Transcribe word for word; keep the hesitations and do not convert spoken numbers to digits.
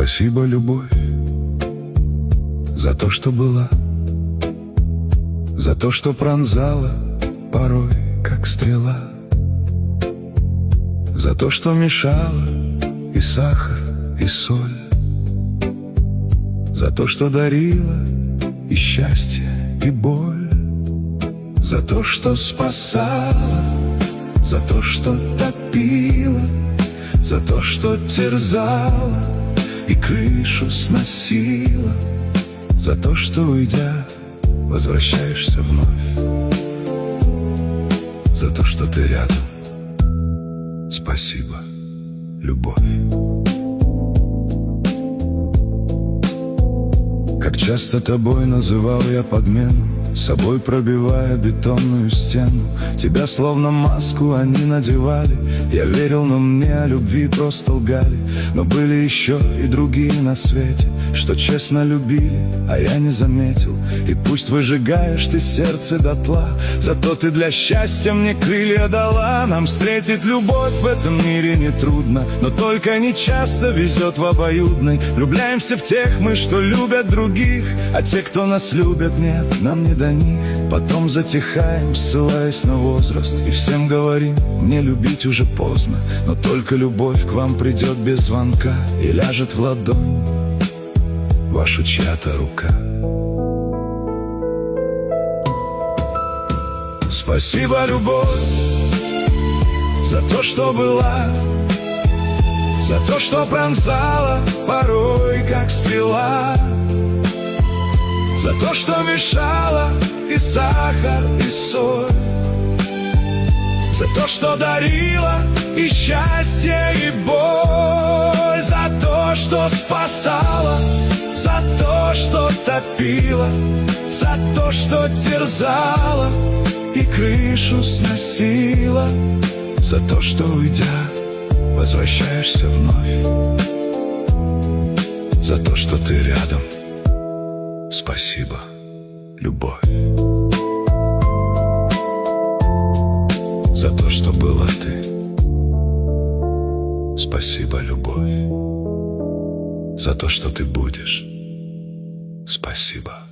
Спасибо, любовь, за то, что была, за то, что пронзала порой, как стрела, за то, что мешала и сахар, и соль, за то, что дарила и счастье, и боль, за то, что спасала, за то, что топила, за то, что терзала и крышу сносила, за то, что, уйдя, возвращаешься вновь, за то, что ты рядом. Спасибо, любовь. Как часто тобой называл я подмену, собой пробивая бетонную стену. Тебя словно маску они надевали. Я верил, но мне о любви просто лгали. Но были еще и другие на свете, что честно любили, а я не заметил. И пусть выжигаешь ты сердце дотла, зато ты для счастья мне крылья дала. Нам встретить любовь в этом мире нетрудно, но только не часто везет в обоюдной. Влюбляемся в тех мы, что любят других, а те, кто нас любят, нет, нам не до них. Потом затихаем, ссылаясь на возраст, и всем говорим: мне любить уже поздно. Но только любовь к вам придет без звонка и ляжет в ладонь ваша чья-то рука. Спасибо, любовь, за то, что была, за то, что пронзала порой, как стрела, за то, что мешала и сахар, и соль, за то, что дарила и счастье, и боль, за то, что спасала, за то, что топила, за то, что терзала и крышу сносила, за то, что, уйдя, возвращаешься вновь, за то, что ты рядом. Спасибо, любовь, за то, что была ты. Спасибо, любовь, за то, что ты будешь. Спасибо.